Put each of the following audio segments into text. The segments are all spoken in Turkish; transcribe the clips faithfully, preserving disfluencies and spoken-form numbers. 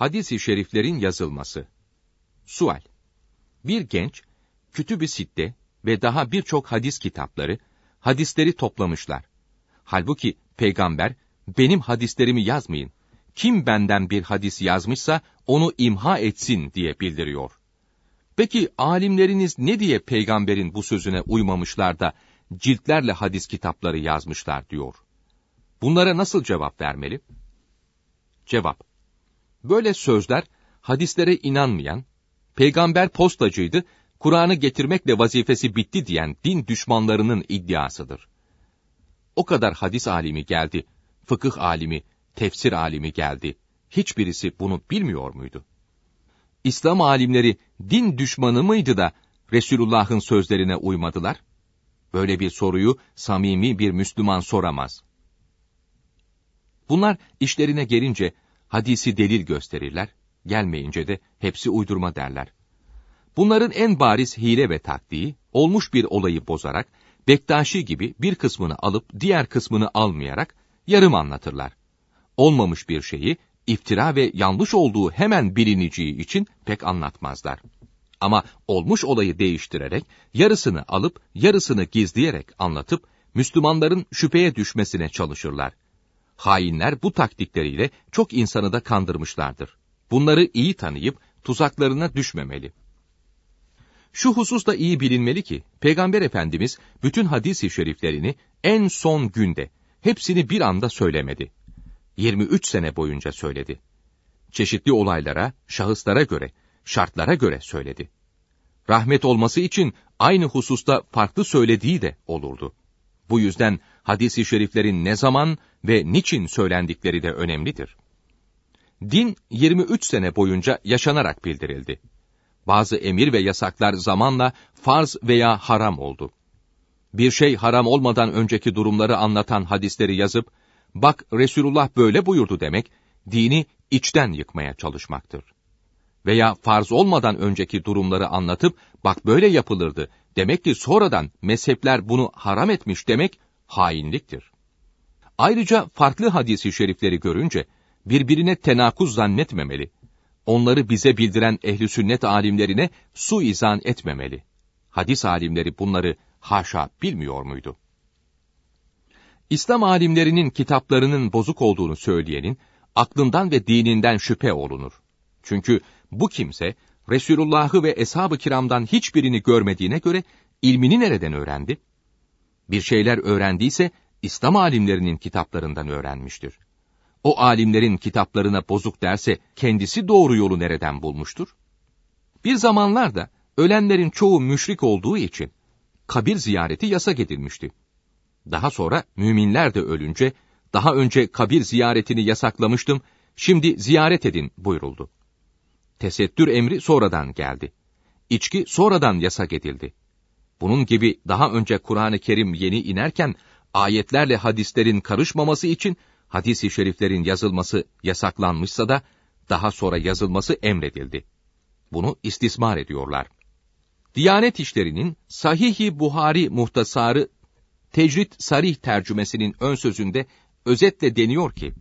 Hadis-i şeriflerin yazılması. Sual. Bir genç, Kütüb-i Sitte ve daha birçok hadis kitapları, hadisleri toplamışlar. Halbuki peygamber, benim hadislerimi yazmayın, kim benden bir hadis yazmışsa onu imha etsin diye bildiriyor. Peki alimleriniz ne diye peygamberin bu sözüne uymamışlar da ciltlerle hadis kitapları yazmışlar diyor. Bunlara nasıl cevap vermeli? Cevap. Böyle sözler hadislere inanmayan, peygamber postacıydı, Kur'an'ı getirmekle vazifesi bitti diyen din düşmanlarının iddiasıdır. O kadar hadis alimi geldi, fıkıh alimi, tefsir alimi geldi. Hiçbirisi bunu bilmiyor muydu? İslam alimleri din düşmanı mıydı da Resulullah'ın sözlerine uymadılar? Böyle bir soruyu samimi bir Müslüman soramaz. Bunlar işlerine gelince hadisi delil gösterirler, gelmeyince de hepsi uydurma derler. Bunların en bariz hile ve taktiği, olmuş bir olayı bozarak, Bektaşi gibi bir kısmını alıp diğer kısmını almayarak yarım anlatırlar. Olmamış bir şeyi, iftira ve yanlış olduğu hemen bilineceği için pek anlatmazlar. Ama olmuş olayı değiştirerek, yarısını alıp yarısını gizleyerek anlatıp, Müslümanların şüpheye düşmesine çalışırlar. Hainler bu taktikleriyle çok insanı da kandırmışlardır. Bunları iyi tanıyıp tuzaklarına düşmemeli. Şu husus da iyi bilinmeli ki, Peygamber Efendimiz bütün hadis-i şeriflerini en son günde, hepsini bir anda söylemedi. yirmi üç sene boyunca söyledi. Çeşitli olaylara, şahıslara göre, şartlara göre söyledi. Rahmet olması için aynı hususta farklı söylediği de olurdu. Bu yüzden hadis-i şeriflerin ne zaman ve niçin söylendikleri de önemlidir. Din yirmi üç sene boyunca yaşanarak bildirildi. Bazı emir ve yasaklar zamanla farz veya haram oldu. Bir şey haram olmadan önceki durumları anlatan hadisleri yazıp, bak Resulullah böyle buyurdu demek, dini içten yıkmaya çalışmaktır. Veya farz olmadan önceki durumları anlatıp, bak böyle yapılırdı, demek ki sonradan mezhepler bunu haram etmiş demek, hainliktir. Ayrıca farklı hadis-i şerifleri görünce, birbirine tenakuz zannetmemeli, onları bize bildiren ehli sünnet alimlerine suizan etmemeli. Hadis alimleri bunları haşa bilmiyor muydu? İslam alimlerinin kitaplarının bozuk olduğunu söyleyenin, aklından ve dininden şüphe olunur. Çünkü bu kimse, Resulullah'ı ve eshab-ı kiramdan hiçbirini görmediğine göre, ilmini nereden öğrendi? Bir şeyler öğrendiyse, İslam alimlerinin kitaplarından öğrenmiştir. O alimlerin kitaplarına bozuk derse, kendisi doğru yolu nereden bulmuştur? Bir zamanlarda, ölenlerin çoğu müşrik olduğu için, kabir ziyareti yasak edilmişti. Daha sonra, müminler de ölünce, daha önce kabir ziyaretini yasaklamıştım, şimdi ziyaret edin buyuruldu. Tesettür emri sonradan geldi. İçki sonradan yasak edildi. Bunun gibi daha önce Kur'an-ı Kerim yeni inerken, ayetlerle hadislerin karışmaması için, hadis-i şeriflerin yazılması yasaklanmışsa da, daha sonra yazılması emredildi. Bunu istismar ediyorlar. Diyanet İşleri'nin Sahih-i Buhari Muhtasarı, Tecrid Sarih tercümesinin ön sözünde özetle deniyor ki,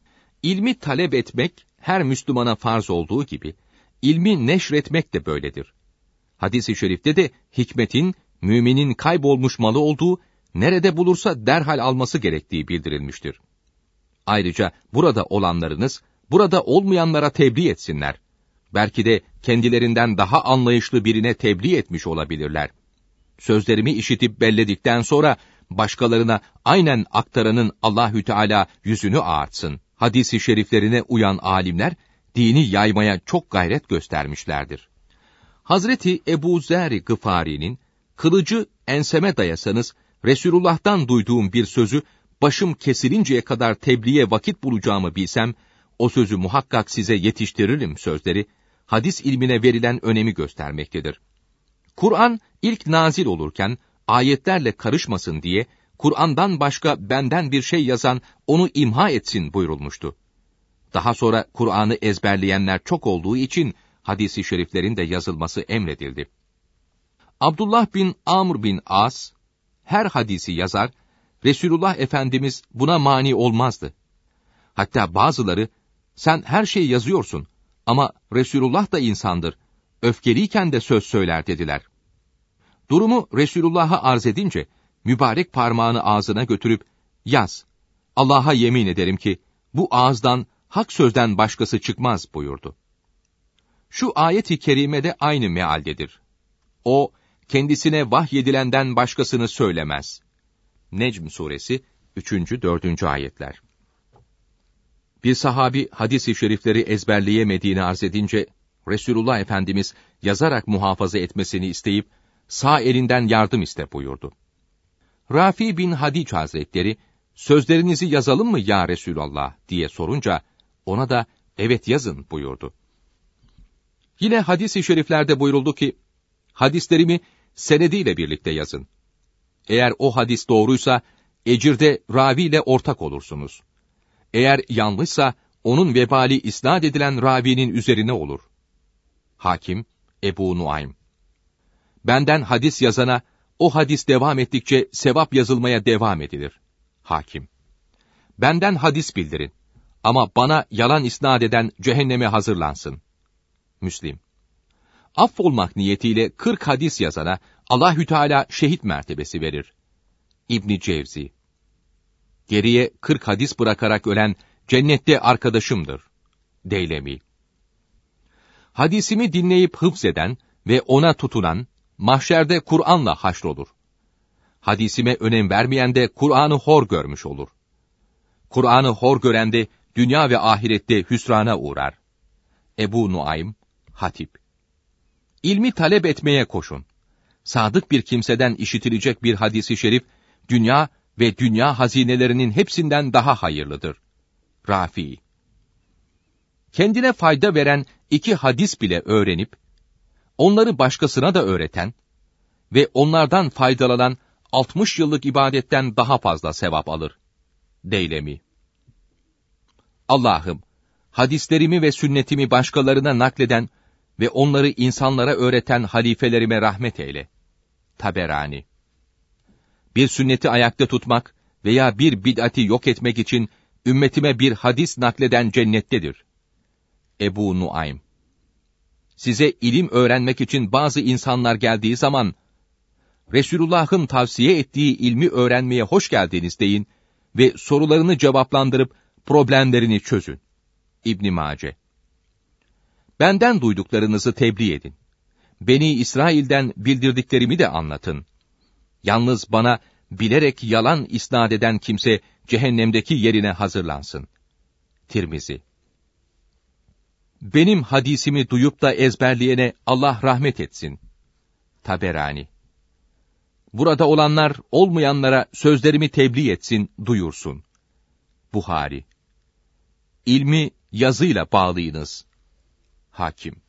ilmi talep etmek her Müslümana farz olduğu gibi, ilmi neşretmek de böyledir. Hadis-i şerifte de hikmetin, müminin kaybolmuş malı olduğu, nerede bulursa derhal alması gerektiği bildirilmiştir. Ayrıca burada olanlarınız, burada olmayanlara tebliğ etsinler. Belki de kendilerinden daha anlayışlı birine tebliğ etmiş olabilirler. Sözlerimi işitip belledikten sonra, başkalarına aynen aktaranın Allahü Teala yüzünü ağartsın. Hadis-i şeriflerine uyan alimler, dini yaymaya çok gayret göstermişlerdir. Hazreti Ebu Zer Gıfari'nin, kılıcı enseme dayasanız, Resulullah'tan duyduğum bir sözü, başım kesilinceye kadar tebliğe vakit bulacağımı bilsem, o sözü muhakkak size yetiştiririm sözleri, hadis ilmine verilen önemi göstermektedir. Kur'an ilk nazil olurken, ayetlerle karışmasın diye, Kur'an'dan başka benden bir şey yazan, onu imha etsin buyurulmuştu. Daha sonra Kur'an'ı ezberleyenler çok olduğu için, hadis-i şeriflerin de yazılması emredildi. Abdullah bin Amr bin As, her hadisi yazar, Resulullah Efendimiz buna mani olmazdı. Hatta bazıları, sen her şeyi yazıyorsun, Ama Resulullah da insandır, öfkeliyken de söz söyler dediler. Durumu Resulullah'a arz edince, mübarek parmağını ağzına götürüp, yaz, Allah'a yemin ederim ki, bu ağızdan hak sözden başkası çıkmaz buyurdu. Şu ayet-i kerime de aynı mealdedir. O, kendisine vahyedilenden başkasını söylemez. Necm suresi üçüncü dördüncü ayetler. Bir sahabi hadis-i şerifleri ezberleyemediğini arz edince, Resulullah Efendimiz yazarak muhafaza etmesini isteyip, sağ elinden yardım iste buyurdu. Rafi bin Hadiç Hazretleri, sözlerinizi yazalım mı ya Resulallah diye sorunca, ona da evet yazın buyurdu. Yine hadis-i şeriflerde buyuruldu ki, hadislerimi senediyle birlikte yazın. Eğer o hadis doğruysa, ecirde raviyle ortak olursunuz. Eğer yanlışsa, onun vebali isnad edilen ravinin üzerine olur. Hakim, Ebu Nuaym. Benden hadis yazana, o hadis devam ettikçe sevap yazılmaya devam edilir. Hakim. Benden hadis bildirin. Ama bana yalan isnad eden cehenneme hazırlansın. Müslim. Affolmak niyetiyle kırk hadis yazana, Allahü Teala şehit mertebesi verir. İbn Cevzi. Geriye kırk hadis bırakarak ölen, cennette arkadaşımdır. Deylemi. Hadisimi dinleyip hıfzeden ve ona tutunan, mahşerde Kur'an'la haşrolur. Hadisime önem vermeyen de Kur'an'ı hor görmüş olur. Kur'an'ı hor gören de dünya ve ahirette hüsrana uğrar. Ebu Nuaym, Hatip. İlmi talep etmeye koşun. Sadık bir kimseden işitilecek bir hadisi şerif, dünya ve dünya hazinelerinin hepsinden daha hayırlıdır. Rafi. Kendine fayda veren iki hadis bile öğrenip, onları başkasına da öğreten ve onlardan faydalanan altmış yıllık ibadetten daha fazla sevap alır. Deylemi. Allah'ım, hadislerimi ve sünnetimi başkalarına nakleden ve onları insanlara öğreten halifelerime rahmet eyle. Taberani. Bir sünneti ayakta tutmak veya bir bid'ati yok etmek için ümmetime bir hadis nakleden cennettedir. Ebu Nuaym. Size ilim öğrenmek için bazı insanlar geldiği zaman, Resulullah'ın tavsiye ettiği ilmi öğrenmeye hoş geldiniz deyin ve sorularını cevaplandırıp problemlerini çözün. İbn Mace. Benden duyduklarınızı tebliğ edin. Beni İsrail'den bildirdiklerimi de anlatın. Yalnız bana bilerek yalan isnad eden kimse cehennemdeki yerine hazırlansın. Tirmizi. Benim hadisimi duyup da ezberleyene Allah rahmet etsin. Taberani. Burada olanlar olmayanlara sözlerimi tebliğ etsin, duyursun. Buhari. İlmi yazıyla bağlayınız. Hakim.